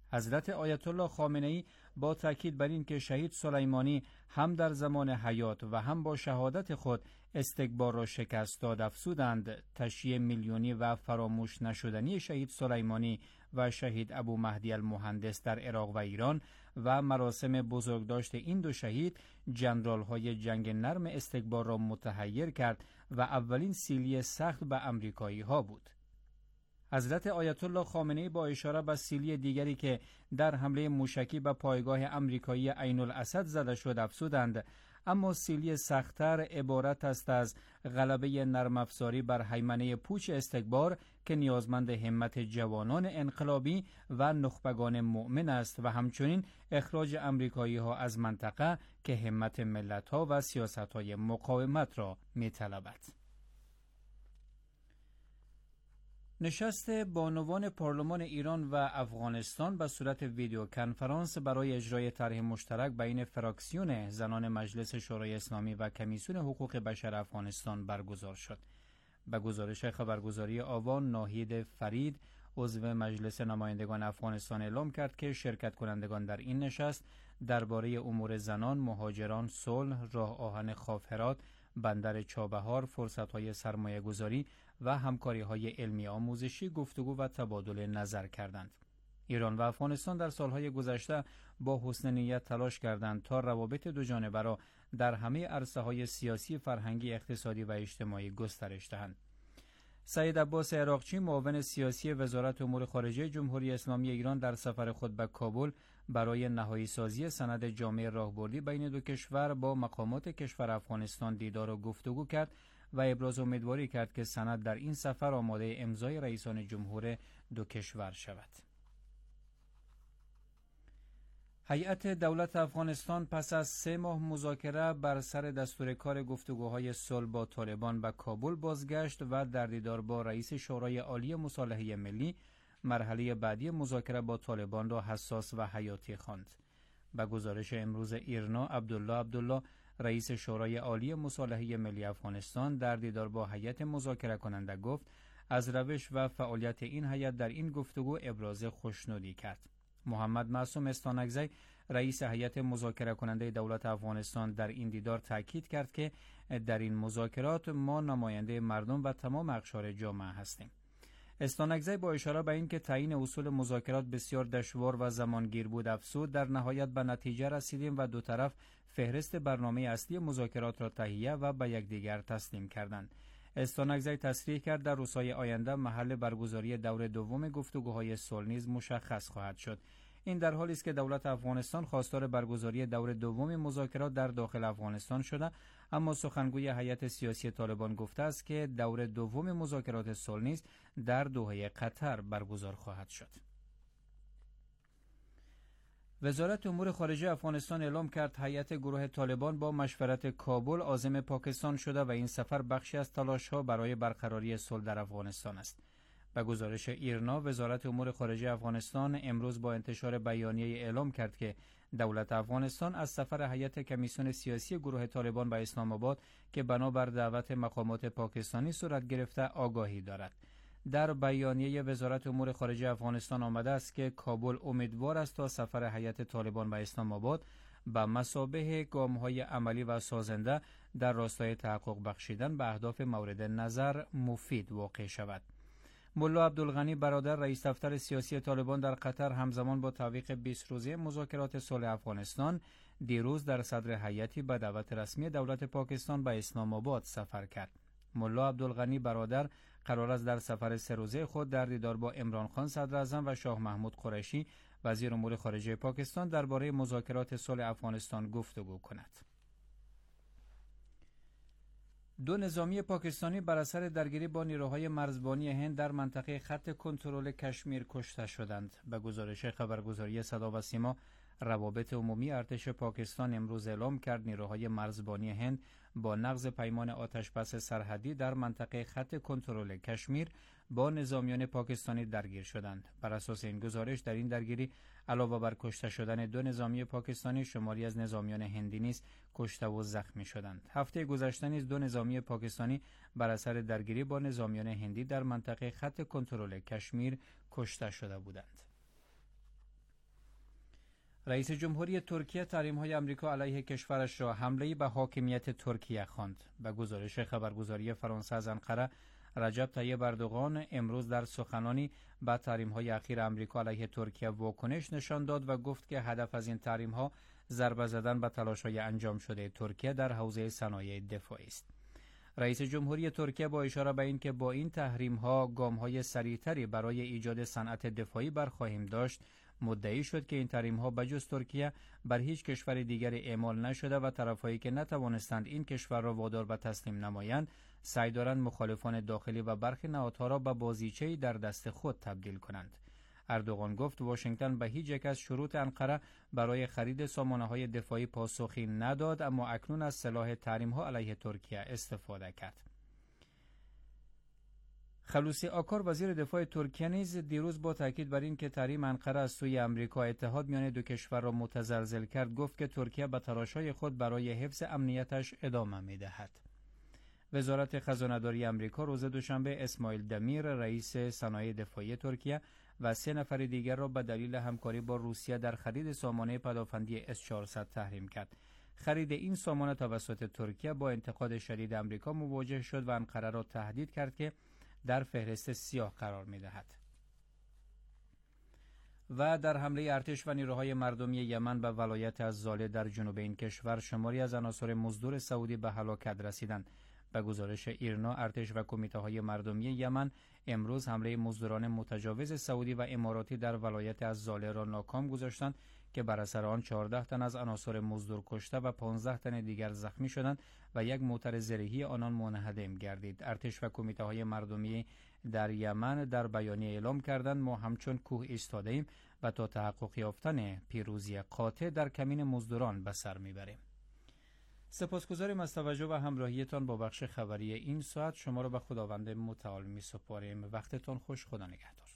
حضرت آیت الله خامنه‌ای با تاکید بر این که شهید سلیمانی هم در زمان حیات و هم با شهادت خود استکبار را شکست داد افزودند تشییع میلیونی و فراموش نشدنی شهید سلیمانی و شهید ابو مهدی المهندس در عراق و ایران و مراسم بزرگداشت این دو شهید جنرال‌های جنگ نرم استکبار را متحیر کرد و اولین سیلی سخت به امریکایی‌ها بود. حضرت آیت الله خامنه‌ای با اشاره به سیلی دیگری که در حمله موشکی به پایگاه امریکایی عین الاسد زده شد افزودند اما سیلی سخت‌تر عبارت است از غلبه نرم افزاری بر هیمنه پوچ استکبار که نیازمند همت جوانان انقلابی و نخبگان مؤمن است و همچنین اخراج امریکایی‌ها از منطقه که همت ملت‌ها و سیاست‌های مقاومت را می‌طلبد. نشست بانوان پارلمان ایران و افغانستان به صورت ویدیو کنفرانس برای اجرای طرح مشترک بین فراکسیون زنان مجلس شورای اسلامی و کمیسیون حقوق بشر افغانستان برگزار شد. به گزارش خبرگزاری آوان، ناهید فرید عضو مجلس نمایندگان افغانستان اعلام کرد که شرکت کنندگان در این نشست درباره امور زنان، مهاجران، صلح، راه آهن خاف-هرات، بندر چابهار، فرصت‌های سرمایه‌گذاری و همکاری‌های علمی آموزشی گفتگو و تبادل نظر کردند. ایران و افغانستان در سالهای گذشته با حسن نیت تلاش کردند تا روابط دو جانبه را در همه عرصه‌های سیاسی، فرهنگی، اقتصادی و اجتماعی گسترش دهند. سید عباس عراقچی معاون سیاسی وزارت امور خارجه جمهوری اسلامی ایران در سفر خود به کابل برای نهایی سازی سند جامع راهبردی بین دو کشور با مقامات کشور افغانستان دیدار و گفتگو کرد و ابراز امیدواری کرد که سند در این سفر آماده امضای رئیسان جمهور دو کشور شود. هیئت دولت افغانستان پس از 3 ماه مذاکره بر سر دستور کار گفتگوهای صلح با طالبان به کابل بازگشت و در دیدار با رئیس شورای عالی مصالحه ملی مرحله بعدی مذاکره با طالبان را حساس و حیاتی خواند. به گزارش امروز ایرنا، عبدالله رئیس شورای عالی مصالحه ملی افغانستان در دیدار با هیئت مذاکره کننده گفت از روش و فعالیت این هیئت در این گفتگو ابراز خوشنودی کرد. محمد معصوم استانکزی رئیس هیئت مذاکره کننده دولت افغانستان در این دیدار تاکید کرد که در این مذاکرات ما نماینده مردم و تمام اقشار جامعه هستیم. استانکزی با اشاره به اینکه تعیین اصول مذاکرات بسیار دشوار و زمانگیر بود افزود در نهایت به نتیجه رسیدیم و دو طرف فهرست برنامه اصلی مذاکرات را تهیه و به یکدیگر تسلیم کردند. استانکزی تصریح کرد در روزهای آینده محل برگزاری دور دوم گفتگوهای صلح نیز مشخص خواهد شد. این در حالی است که دولت افغانستان خواستار برگزاری دور دوم مذاکرات در داخل افغانستان شده، اما سخنگوی هیئت سیاسی طالبان گفته است که دور دوم مذاکرات صلح نیز در دوحه قطر برگزار خواهد شد. وزارت امور خارجه افغانستان اعلام کرد هیئت گروه طالبان با مشورت کابل عازم پاکستان شده و این سفر بخشی از تلاش‌ها برای برقراری صلح در افغانستان است. به گزارش ایرنا، وزارت امور خارجه افغانستان امروز با انتشار بیانیه اعلام کرد که دولت افغانستان از سفر هیئت کمیسیون سیاسی گروه طالبان به اسلام آباد که بنابر دعوت مقامات پاکستانی صورت گرفته آگاهی دارد. در بیانیه وزارت امور خارجه افغانستان آمده است که کابل امیدوار است تا سفر هیئت طالبان به اسلام آباد به مثابه گام‌های عملی و سازنده در راستای تحقق بخشیدن به اهداف مورد نظر مفید واقع شود. ملا عبدالغنی برادر رئیس دفتر سیاسی طالبان در قطر همزمان با تعویق 20 روزه مذاکرات صلح افغانستان دیروز در صدر هیئتی به دعوت رسمی دولت پاکستان به اسلام آباد سفر کرد. ملا عبدالغنی برادر قرار است در سفر 3 روزه خود در دیدار با عمران خان صدر اعظم و شاه محمود قریشی وزیر امور خارجه پاکستان درباره مذاکرات صلح افغانستان گفتگو کند. 2 نظامی پاکستانی بر اثر درگیری با نیروهای مرزبانی هند در منطقه خط کنترل کشمیر کشته شدند. به گزارش خبرگزاری صدا و سیما، روابط عمومی ارتش پاکستان امروز اعلام کرد نیروهای مرزبانی هند با نقض پیمان آتشبس سرحدی در منطقه خط کنترل کشمیر با نظامیان پاکستانی درگیر شدند. بر اساس این گزارش در این درگیری علاوه بر کشته شدن 2 نظامی پاکستانی، شماری از نظامیان هندی نیز کشته و زخمی شدند. هفته گذشته نیز 2 نظامی پاکستانی بر اثر درگیری با نظامیان هندی در منطقه خط کنترل کشمیر کشته شده بودند. رئیس جمهوری ترکیه تحریم‌های آمریکا علیه کشورش را حمله‌ای به حاکمیت ترکیه خواند. به گزارش خبرگزاری فرانسه از انقره، رجب طیب اردوغان امروز در سخنانی به تحریم‌های اخیر آمریکا علیه ترکیه واکنش نشان داد و گفت که هدف از این تحریم‌ها ضربه زدن به تلاش‌های انجام شده ترکیه در حوزه صنایع دفاعی است. رئیس جمهوری ترکیه با اشاره به اینکه با این تحریم‌ها گام‌های سریع‌تری برای ایجاد صنعت دفاعی برخواهیم داشت، مدعی شد که این تحریم‌ها بجز ترکیه بر هیچ کشور دیگری اعمال نشده و طرف‌هایی که نتوانستند این کشور را وادار به تسلیم نمایند، سعی دارند مخالفان داخلی و برخی نهادها را به بازیچه‌ای در دست خود تبدیل کنند. اردوغان گفت واشنگتن به هیچ یک از شروط انقره برای خرید سامانه‌های دفاعی پاسخی نداد، اما اکنون از سلاح تحریم‌ها علیه ترکیه استفاده کرد. خلوصی آکار وزیر دفاع ترکیه نیز دیروز با تاکید بر این که تحریم انقره از سوی آمریکا اتحاد میان دو کشور را متزلزل کرد، گفت که ترکیه به تلاش‌های خود برای حفظ امنیتش ادامه می‌دهد. وزارت خزانه‌داری آمریکا روز دوشنبه اسماعیل دمیر رئیس صنایع دفاعی ترکیه و 3 نفر دیگر را به دلیل همکاری با روسیه در خرید سامانه پدافندی S-400 تحریم کرد. خرید این سامانه توسط ترکیه با انتقاد شدید آمریکا مواجه شد و انقره را تهدید کرد که در فهرست سیاه قرار می‌دهد. و در حمله ارتش و نیروهای مردمی یمن به ولایت الزاله در جنوب این کشور، شماری از عناصر مزدور سعودی به هلاکت رسیدند. به گزارش ایرنا، ارتش و کمیته‌های مردمی یمن امروز حمله مزدوران متجاوز سعودی و اماراتی در ولایت الزاله را ناکام گذاشتند که بر اثر آن 14 تن از عناصر مزدور کشته و 15 تن دیگر زخمی شدند و یک موتر زرهی آنان منهدم گردید. ارتش و کمیته‌های مردمی در یمن در بیانیه اعلام کردند ما همچون کوه ایستاده‌ایم و تا تحقق یافتن پیروزی قاطع در کمین مزدوران به سر میبریم. سپاسگزاریم از توجه و همراهیتان با بخش خبری این ساعت. شما را به خداوند متعال می سپاریم. وقتتان خوش. خدا نگهدار.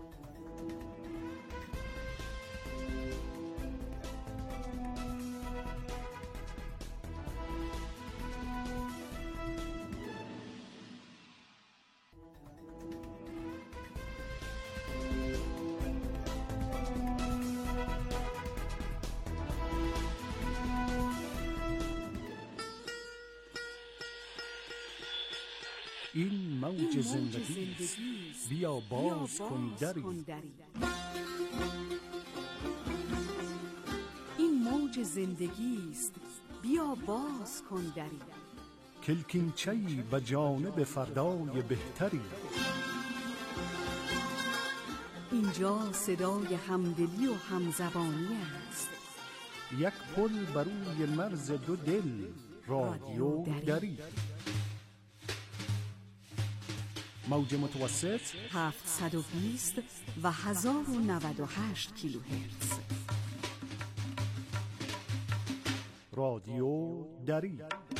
این موج زندگی بیا باز کن دری. این موج زندگی است بیا باز کن دری. کلکینچه‌ای به جانب فردای بهتری. اینجا صدای همدلی و همزبانی است. یک پل بر روی مرز دو دل، رادیو دری. موج متوسط 720 و 1098 کیلوهرتز. رادیو دری.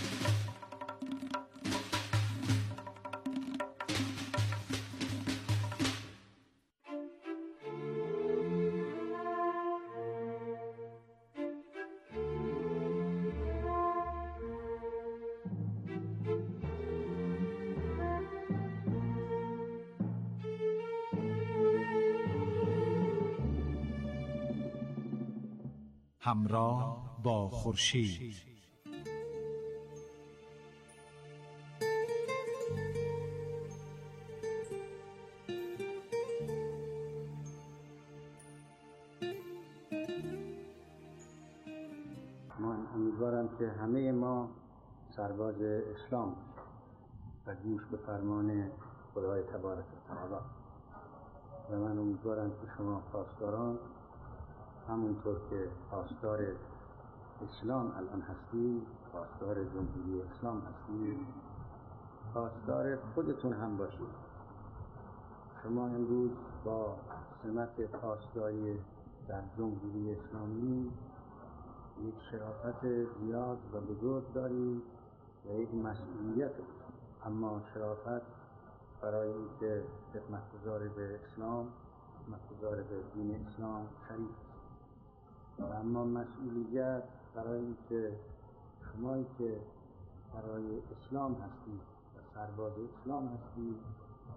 همراه با خورشید. من امیدوارم که همه ما سرباز اسلام و گوش به فرمان خدای تبارک و تعالی، و من امیدوارم که شما پاسداران همونطور که پاسدار اسلام الان هستید، پاسدار جمهوری اسلام هستید، پاسدار خودتون هم باشید. شما امروز با سمت پاسداری در جمهوری اسلامی یک شرافت زیاد و بزرگ دارید و یک مسئولیت، اما شرافت برای اینکه خدمتگزار به اسلام، خدمتگزار به دین اسلام شریف است، و اما مسئولیت برای اینکه شمایی که برای اسلام هستید و سرباز اسلام هستید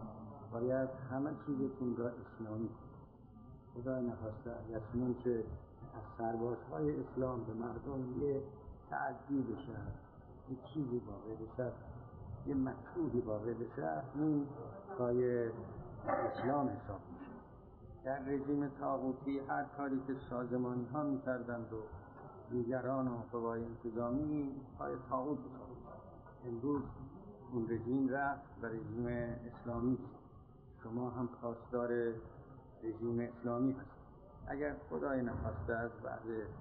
باید همه چیزتون را اسلامی کنید. خدای نخواسته اگر چنانچه از سربازهای اسلام به مردم یه تعدی بشه، یه چیزی واقع بشه، یه مکروهی واقع بشه، این پای اسلام حساب میشه. در رژیم طاغوتی هر کاری که سازمانی ها میکردند و دیگران و قوای انتظامی پای طاغوت حساب میشه. امروز اون رژیم رفت و رژیم اسلامی است. شما هم پاسدار رژیم اسلامی هستید. اگر خدای نخواسته از بعض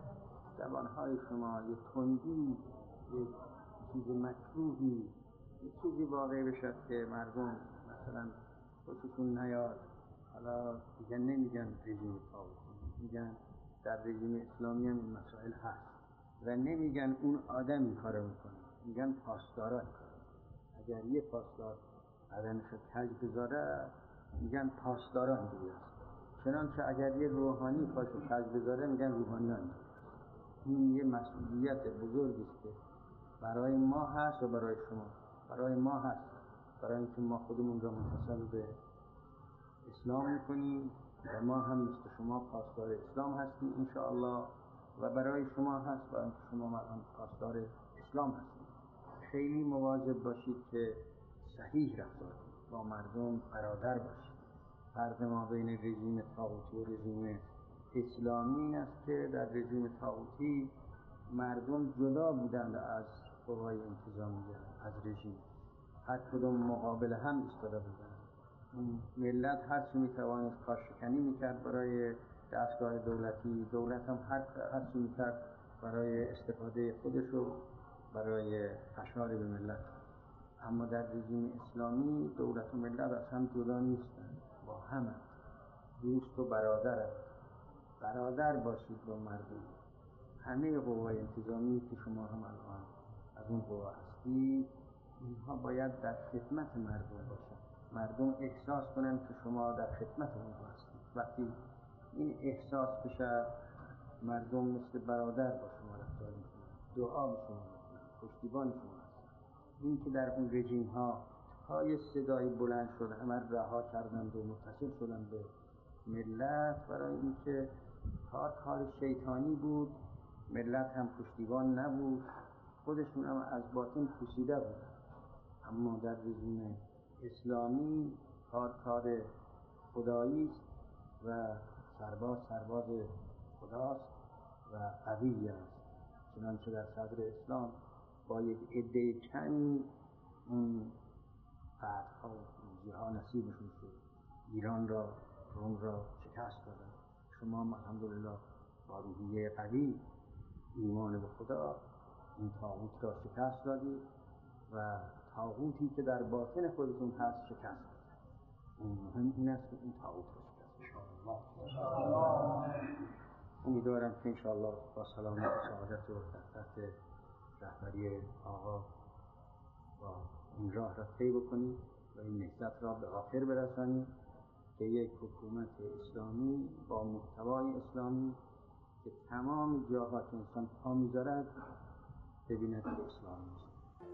زبانهای شما یه تندی، یه چیز مکروهی، یه چیزی واقع بشد که مردم مثلا خوششون نیاد، حالا دیگه نمیگن رژیم طاغوتی، میگن در رژیم اسلامی هم این مسائل هست و نمیگن اون آدم این کارو میکنه، میگن پاسدارا این کارو. اگر یه پاسدار بدنش رو کج بذاره میگن پاسدارا اینجوری هست، چنانچه اگر یه روحانی پاشو کج بذاره میگن روحانیان اینجوری هست. این یه مسئولیت بزرگی است که برای ما هست و برای شما. برای ما هست برای اینکه ما خودمون را منتسب به اسلام میکنیم و ما هم مثل شما پاسدار اسلام هستیم انشاءالله، و برای شما هست برای اینکه شما هم پاسدار اسلام هستیم. خیلی مواظب باشید که صحیح رفتار با مردم برادر باشید. فرق ما بین رژیم طاغوتی و رژیم اسلامی این است که در رژیم طاغوتی مردم جدا بودند از قوای انتظامیه، از رژیم، هر کدوم مقابل هم ایستاده بودند. ملت هر چی میتوانست کارشکنی میکرد برای دستگاه دولتی، دولت هم هر چی میکرد برای استفاده خودش و برای فشار به ملت. اما در رژیم اسلامی دولت و ملت از هم جدا نیستند، با هم دوست و برادر. برادر باشید با مردم. همه قوای انتظامی که شما هم الان از اون قوا هستید، اینها باید در خدمت مردم باشند. مردم احساس کنند که شما در خدمت اونها هستید. وقتی این احساس بشه، مردم مثل برادر با شما رفتار میکنند، دعا به شما میکنند، پشتیبان شما هستند. این که در اون رژیم ها های صدایی بلند شد، همه رها کردند و متصل شدند به ملت، برای اینکه کار شیطانی بود، ملت هم پشتیبان نبود، خودشون هم از باطن پوسیده بود. اما در رژیم اسلامی کار خدایی است و سرباز خداست و قوی است. چنانچه در صدر اسلام با یک عده کمی اون فتح‌ها و پیروزی‌ها نصیبشون شد. ایران را، روم را شکست دادن. شما هم الحمدلله با روحیه قوی، ایمان به خدا، این طاغوت را شکست دادید و طاغوتی که در باطن خودتون هست شکست دادید. مهم این است که این طاغوت را شکست بدید. امیدوارم که انشاءالله با سلامت و سعادت و تحت رهبری آقا با این راه را طی بکنید و این نهضت را به آخر برسانید که یک حکومت اسلامی با محتوای اسلامی که تمام جاها که انسان پا می‌ذارد ببیند که اسلامی است.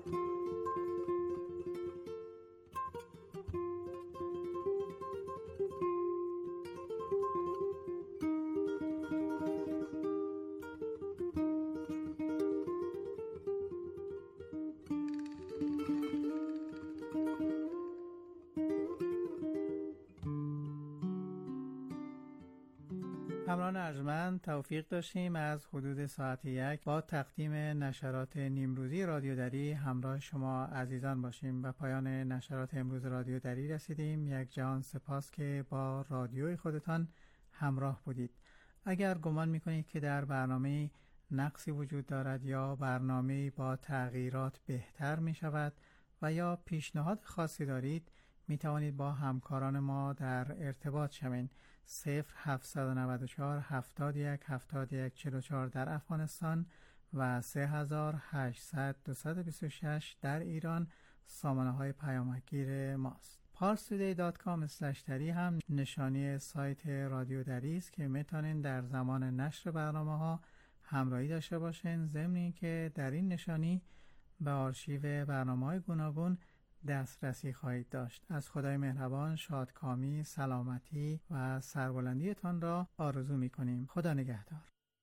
همراهان ارجمند، توفیق داشتیم از حدود ساعت 1 با تقدیم نشرات نیمروزی رادیو دری همراه شما عزیزان باشیم. و پایان نشرات امروز رادیو دری رسیدیم. یک جهان سپاس که با رادیوی خودتان همراه بودید. اگر گمان میکنید که در برنامه نقصی وجود دارد یا برنامه با تغییرات بهتر می شود و یا پیشنهاد خاصی دارید، می توانید با همکاران ما در ارتباط شوید. 0794 71 71 44 در افغانستان و 3800 226 در ایران سامانه های پیامکگیر ماست. parstoday.com/dari هم نشانی سایت رادیو دری است که میتونید در زمان نشر برنامه ها همراهی داشته باشین، ضمن اینکه در این نشانی به آرشیو برنامه‌های گوناگون دسترسی خواهید داشت. از خدای مهربان شادکامی، سلامتی و سربلندیتان را آرزو می‌کنیم. خدا نگهدار.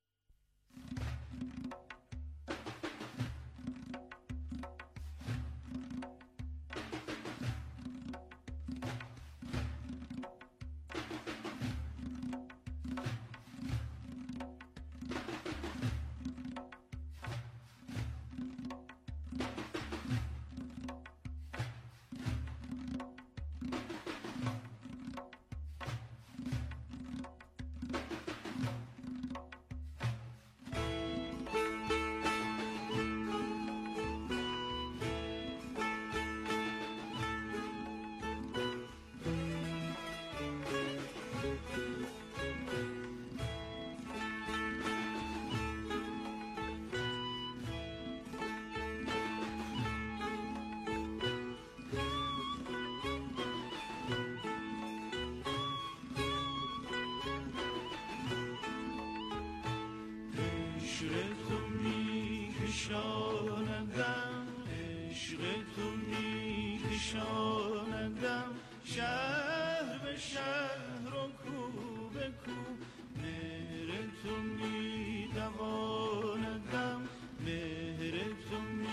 میکشانندم، عشق تو میکشانندم، شهر به شهر و کو به کو، مهر تو میدواندم، مهر تو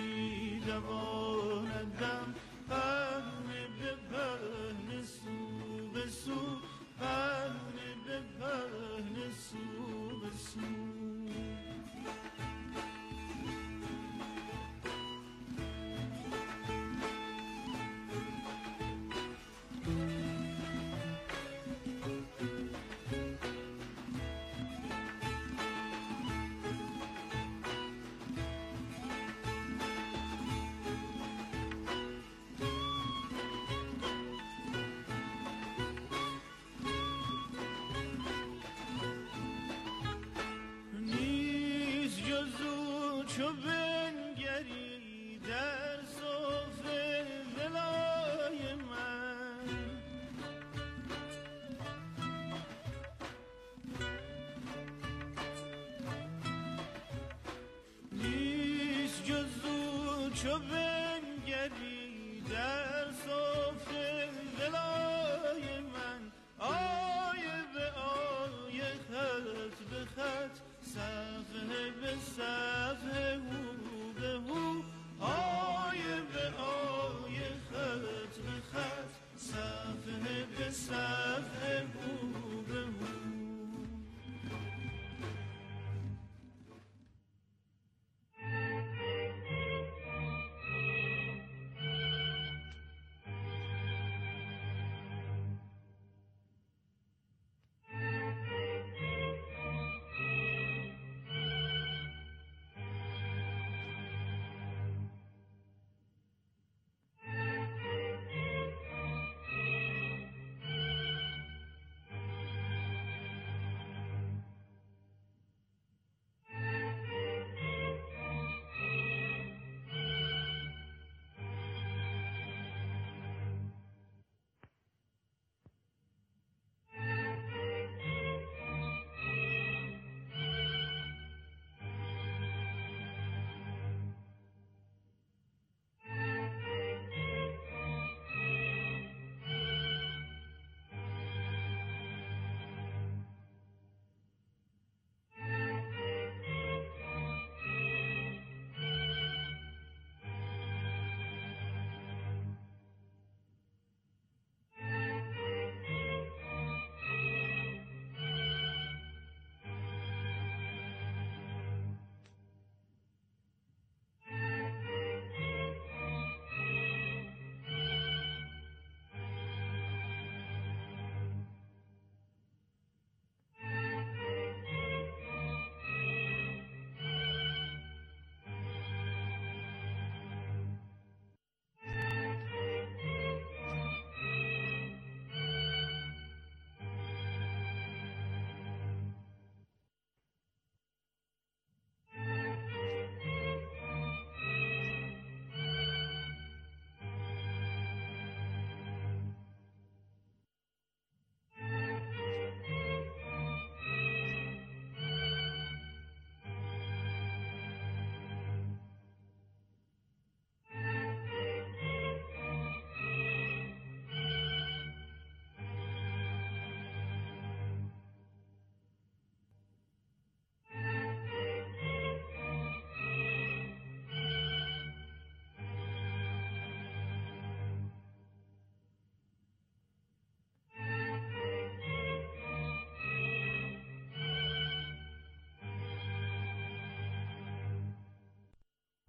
میدواندم، پهنه به پهنه سو به سو، پهنه به پهنه سو به سو. چو بنگری در صفه ولای من، نیست جز او چو بنگری در صفه ولای من، آیه به آیه خط به خط، صفحه به صفحه هو به هو، آیه به آیه خط به خط، صفحه به صفحه هو به هو.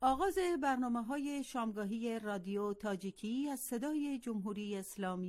آغاز برنامه‌های شامگاهی رادیو تاجیکی از صدای جمهوری اسلامی